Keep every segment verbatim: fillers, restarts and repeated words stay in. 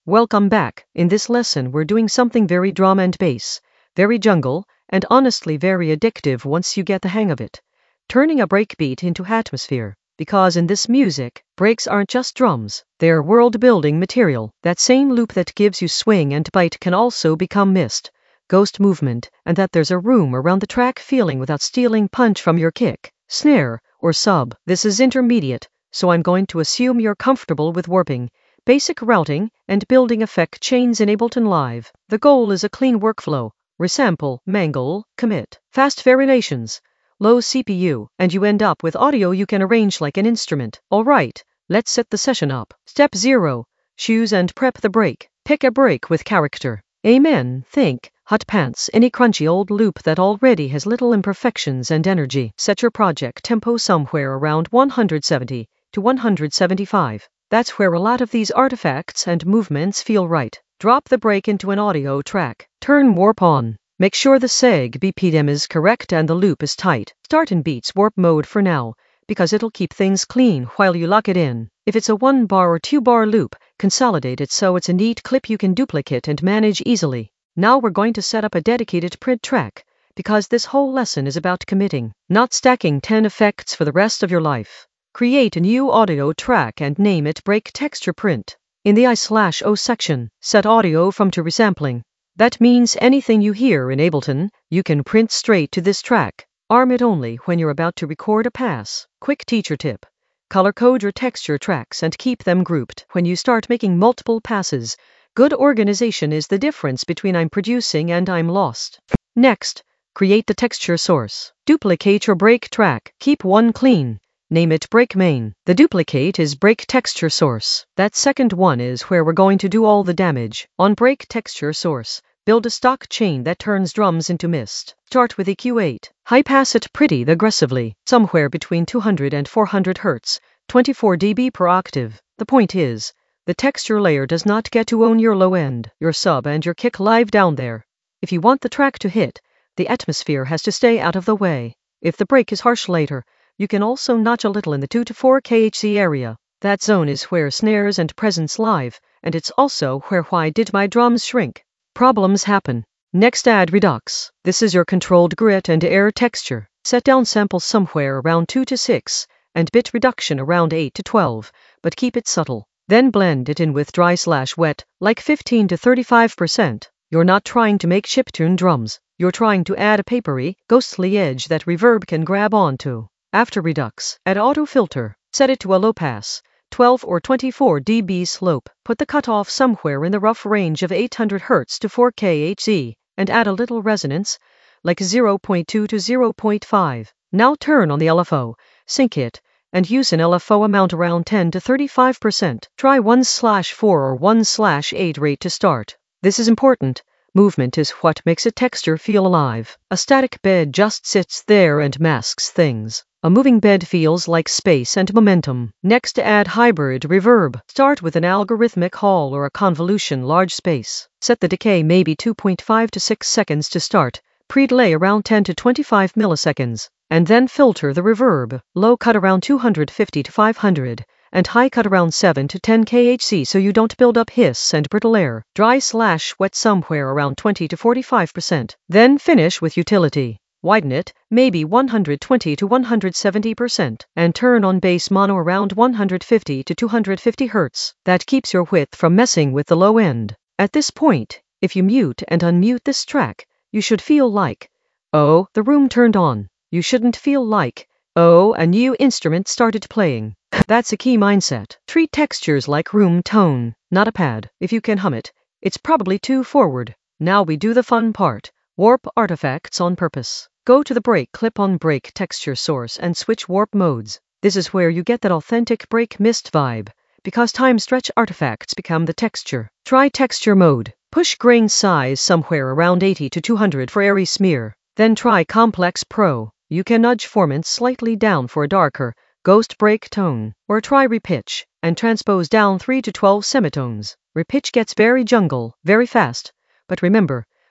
Welcome back. In this lesson, we're doing something very drum and bass, very jungle, and honestly very addictive once you get the hang of it. Turning a breakbeat into atmosphere. Because in this music, breaks aren't just drums, they're world-building material. That same loop that gives you swing and bite can also become mist, ghost movement, and that there's a room around the track feeling without stealing punch from your kick, snare, or sub. This is intermediate, so I'm going to assume you're comfortable with warping, basic routing, and building effect chains in Ableton Live. The goal is a clean workflow, resample, mangle, commit, fast variations, low C P U, and you end up with audio you can arrange like an instrument. Alright, let's set the session up. Step zero. Choose and prep the break. Pick a break with character. Amen. Think, hot pants, any crunchy old loop that already has little imperfections and energy. Set your project tempo somewhere around one hundred seventy to one hundred seventy-five. That's where a lot of these artifacts and movements feel right. Drop the break into an audio track. Turn warp on. Make sure the seg B P M is correct and the loop is tight. Start in Beats warp mode for now, because it'll keep things clean while you lock it in. If it's a one bar or two bar loop, consolidate it so it's a neat clip you can duplicate and manage easily. Now we're going to set up a dedicated print track, because this whole lesson is about committing, not stacking ten effects for the rest of your life. Create a new audio track and name it Break Texture Print. In the I slash O section, set audio from to resampling. That means anything you hear in Ableton, you can print straight to this track. Arm it only when you're about to record a pass. Quick teacher tip. Color code your texture tracks and keep them grouped. When you start making multiple passes, good organization is the difference between I'm producing and I'm lost. Next, create the texture source. Duplicate your break track. Keep one clean. Name it Break Main. The duplicate is Break Texture Source. That second one is where we're going to do all the damage. On Break Texture Source, build a stock chain that turns drums into mist. Start with E Q eight. High pass it pretty aggressively, somewhere between two hundred and four hundred hertz, twenty-four decibels per octave. The point is, the texture layer does not get to own your low end, your sub and your kick live down there. If you want the track to hit, the atmosphere has to stay out of the way. If the break is harsh later, you can also notch a little in the two to four kilohertz area. That zone is where snares and presence live, and it's also where Why Did My Drums Shrink? Problems happen. Next, add Redux. This is your controlled grit and air texture. Set down samples somewhere around two to six, and bit reduction around eight to twelve, but keep it subtle. Then blend it in with dry slash wet, like fifteen to thirty-five percent. You're not trying to make chiptune drums. You're trying to add a papery, ghostly edge that reverb can grab onto. After Redux, add Auto Filter. Set it to a low pass, twelve or twenty-four decibel slope. Put the cutoff somewhere in the rough range of eight hundred hertz to four kilohertz, and add a little resonance, like zero point two to zero point five. Now turn on the L F O, sync it, and use an L F O amount around ten to thirty-five percent. Try one slash four or one slash eight rate to start. This is important. Movement is what makes a texture feel alive. A static bed just sits there and masks things. A moving bed feels like space and momentum. Next, add hybrid reverb. Start with an algorithmic hall or a convolution large space. Set the decay maybe two point five to six seconds to start. Pre-delay around ten to twenty-five milliseconds. And then filter the reverb. Low cut around two hundred fifty to five hundred. And high cut around seven to ten kilohertz so you don't build up hiss and brittle air. Dry slash wet somewhere around twenty to forty-five percent. Then finish with utility. Widen it, maybe one hundred twenty to one hundred seventy percent, and turn on bass mono around one hundred fifty to two hundred fifty hertz. That keeps your width from messing with the low end. At this point, if you mute and unmute this track, you should feel like, oh, the room turned on. You shouldn't feel like, oh, a new instrument started playing. That's a key mindset. Treat textures like room tone, not a pad. If you can hum it, it's probably too forward. Now we do the fun part. Warp artifacts on purpose. Go to the break clip on Break Texture Source and switch warp modes. This is where you get that authentic break mist vibe, because time stretch artifacts become the texture. Try texture mode. Push grain size somewhere around eighty to two hundred for airy smear. Then try Complex Pro. You can nudge formants slightly down for a darker, ghost break tone, or try repitch, and transpose down three to twelve semitones. Repitch gets very jungle, very fast, but remember,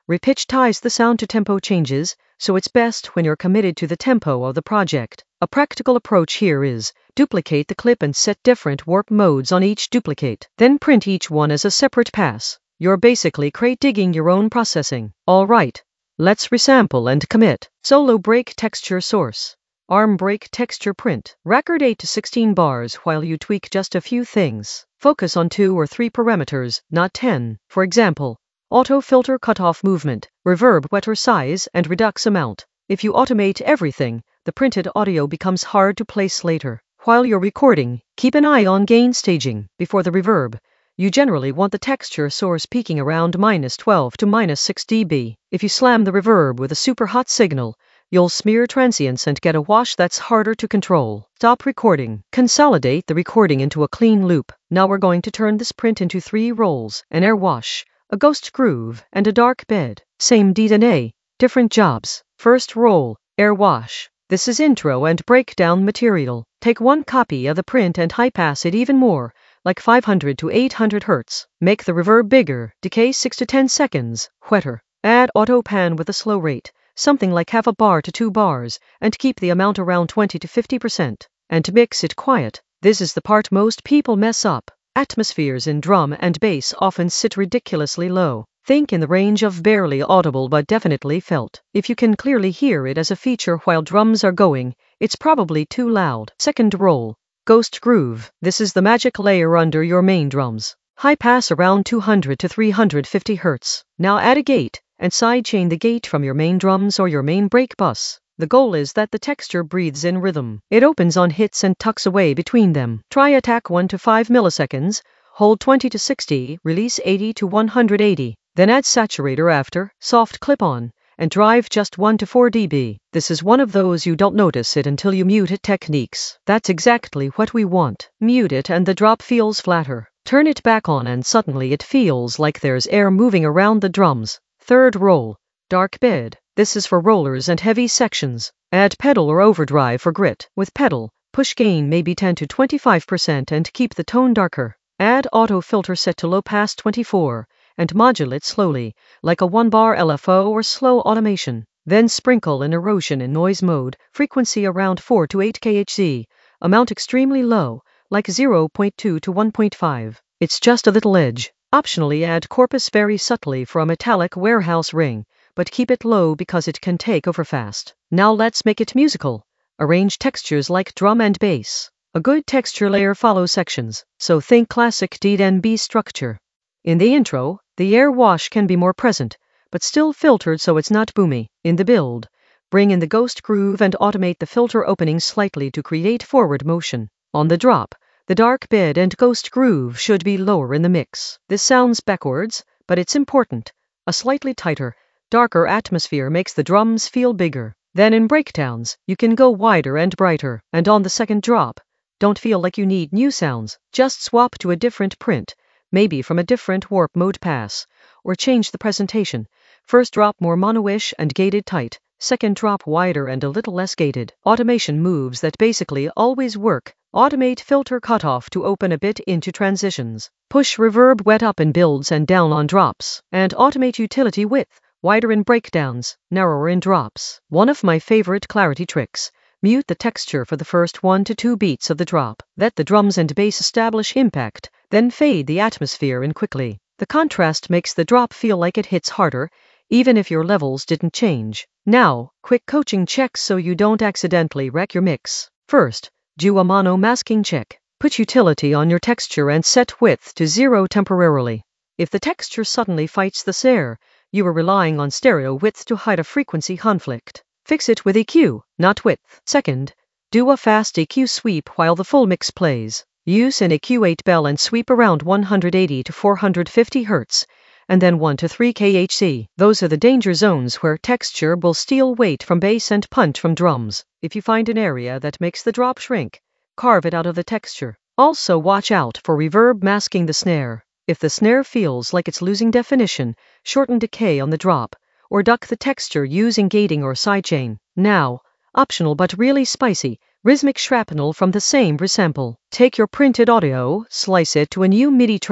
Repitch ties the sound to tempo changes, so it's best when you're committed to the tempo of the project. A practical approach here is duplicate the clip and set different warp modes on each duplicate. Then print each one as a separate pass. You're basically crate digging your own processing. Alright, let's resample and commit. Solo break texture source. Arm break texture print. Record eight to sixteen bars while you tweak just a few things. Focus on two or three parameters, not ten. For example, auto filter cutoff movement, reverb wetter size, and redux amount. If you automate everything, the printed audio becomes hard to place later. While you're recording, keep an eye on gain staging. Before the reverb, you generally want the texture source peaking around minus twelve to minus six decibels. If you slam the reverb with a super hot signal, you'll smear transients and get a wash that's harder to control. Stop recording. Consolidate the recording into a clean loop. Now we're going to turn this print into three rolls: an air wash, a ghost groove, and a dark bed. Same D N A, different jobs. First roll, air wash. This is intro and breakdown material. Take one copy of the print and high pass it even more, like five hundred to eight hundred hertz. Make the reverb bigger, decay six to ten seconds, wetter. Add auto pan with a slow rate, something like half a bar to two bars, and keep the amount around twenty to fifty percent. And mix it quiet. This is the part most people mess up. Atmospheres in drum and bass often sit ridiculously low. Think in the range of barely audible but definitely felt. If you can clearly hear it as a feature while drums are going, it's probably too loud. Second roll, ghost groove. This is the magic layer under your main drums. High pass around two hundred to three hundred fifty hertz. Now add a gate, and sidechain the gate from your main drums or your main break bus. The goal is that the texture breathes in rhythm. It opens on hits and tucks away between them. Try attack one to five milliseconds, hold twenty to sixty, release eighty to one hundred eighty. Then add saturator after, soft clip-on, and drive just one to four decibels. This is one of those you don't notice it until you mute it techniques. That's exactly what we want. Mute it and the drop feels flatter. Turn it back on and suddenly it feels like there's air moving around the drums. Third roll, dark bed. This is for rollers and heavy sections. Add pedal or overdrive for grit. With pedal, push gain maybe ten to twenty-five percent and keep the tone darker. Add auto filter set to low pass twenty-four, and modulate slowly, like a one bar L F O or slow automation. Then sprinkle in erosion in noise mode, frequency around four to eight kilohertz, amount extremely low, like zero point two to one point five. It's just a little edge. Optionally add corpus very subtly for a metallic warehouse ring, but keep it low because it can take over fast. Now let's make it musical. Arrange textures like drum and bass. A good texture layer follows sections, so think classic D N B structure. In the intro, the air wash can be more present, but still filtered so it's not boomy. In the build, bring in the ghost groove and automate the filter opening slightly to create forward motion. On the drop, the dark bed and ghost groove should be lower in the mix. This sounds backwards, but it's important. A slightly tighter, darker atmosphere makes the drums feel bigger. Then in breakdowns, you can go wider and brighter. And on the second drop, don't feel like you need new sounds. Just swap to a different print, maybe from a different warp mode pass, or change the presentation. First drop more mono-ish and gated tight, second drop wider and a little less gated. Automation moves that basically always work. Automate filter cutoff to open a bit into transitions. Push reverb wet up in builds and down on drops. And automate utility width, wider in breakdowns, narrower in drops. One of my favorite clarity tricks. Mute the texture for the first one to two beats of the drop. Let the drums and bass establish impact, then fade the atmosphere in quickly. The contrast makes the drop feel like it hits harder, even if your levels didn't change. Now, quick coaching checks so you don't accidentally wreck your mix. First, do a mono masking check. Put utility on your texture and set width to zero temporarily. If the texture suddenly fights the snare, you are relying on stereo width to hide a frequency conflict. Fix it with E Q, not width. Second, do a fast E Q sweep while the full mix plays. Use an E Q eight bell and sweep around one hundred eighty to four hundred fifty hertz, and then one to three kilohertz. Those are the danger zones where texture will steal weight from bass and punch from drums. If you find an area that makes the drop shrink, carve it out of the texture. Also watch out for reverb masking the snare. If the snare feels like it's losing definition, shorten decay on the drop, or duck the texture using gating or sidechain. Now, optional but really spicy, rhythmic shrapnel from the same resample. Take your printed audio, slice it to a new MIDI track,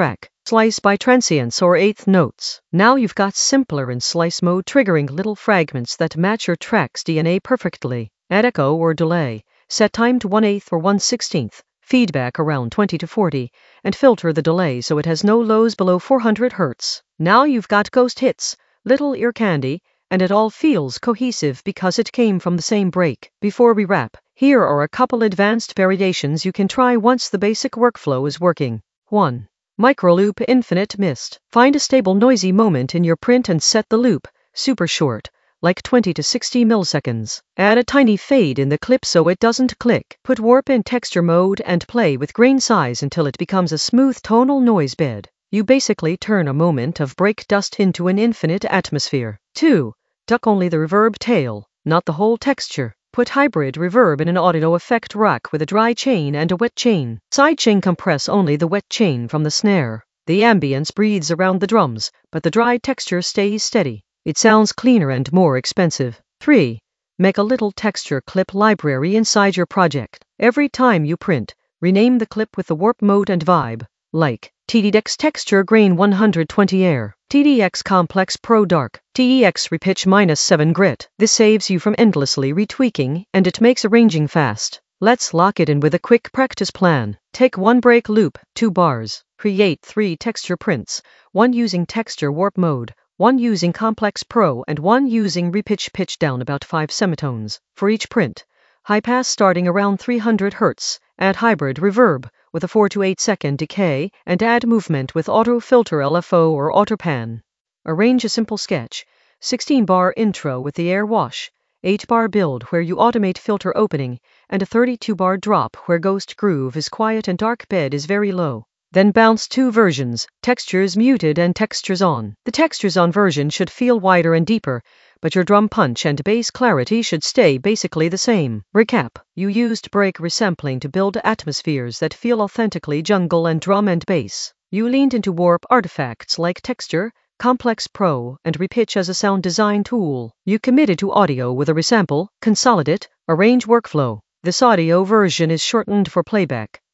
slice by transients or eighth notes. Now you've got simpler and slice mode triggering little fragments that match your track's D N A perfectly. Add echo or delay. Set time to one eighth or one sixteenth. Feedback around twenty to forty, and filter the delay so it has no lows below four hundred hertz. Now you've got ghost hits, little ear candy, and it all feels cohesive because it came from the same break. Before we wrap, here are a couple advanced variations you can try once the basic workflow is working. one. Microloop infinite mist. Find a stable noisy moment in your print and set the loop, super short, like twenty to sixty milliseconds. Add a tiny fade in the clip so it doesn't click. Put warp in texture mode and play with grain size until it becomes a smooth tonal noise bed. You basically turn a moment of break dust into an infinite atmosphere. two. Duck only the reverb tail, not the whole texture. Put hybrid reverb in an audio effect rack with a dry chain and a wet chain. Sidechain compress only the wet chain from the snare. The ambience breathes around the drums, but the dry texture stays steady. It sounds cleaner and more expensive. three. Make a little texture clip library inside your project. Every time you print, rename the clip with the warp mode and vibe, like T D X Texture Grain one hundred twenty Air, T D X Complex Pro Dark, T E X Repitch minus seven Grit. This saves you from endlessly retweaking, and it makes arranging fast. Let's lock it in with a quick practice plan. Take one break loop, two bars. Create three texture prints, one using texture warp mode, one using Complex Pro, and one using Repitch pitch down about five semitones. For each print, high pass starting around three hundred hertz, add hybrid reverb with a four to eight second decay, and add movement with auto filter L F O or autopan. Arrange a simple sketch, sixteen bar intro with the air wash, eight bar build where you automate filter opening, and a thirty-two bar drop where ghost groove is quiet and dark bed is very low. Then bounce two versions, textures muted and textures on. The textures on version should feel wider and deeper, but your drum punch and bass clarity should stay basically the same. Recap: you used break resampling to build atmospheres that feel authentically jungle and drum and bass. You leaned into warp artifacts like texture, Complex Pro, and Repitch as a sound design tool. You committed to audio with a resample, consolidate, arrange workflow. This audio version is shortened for playback.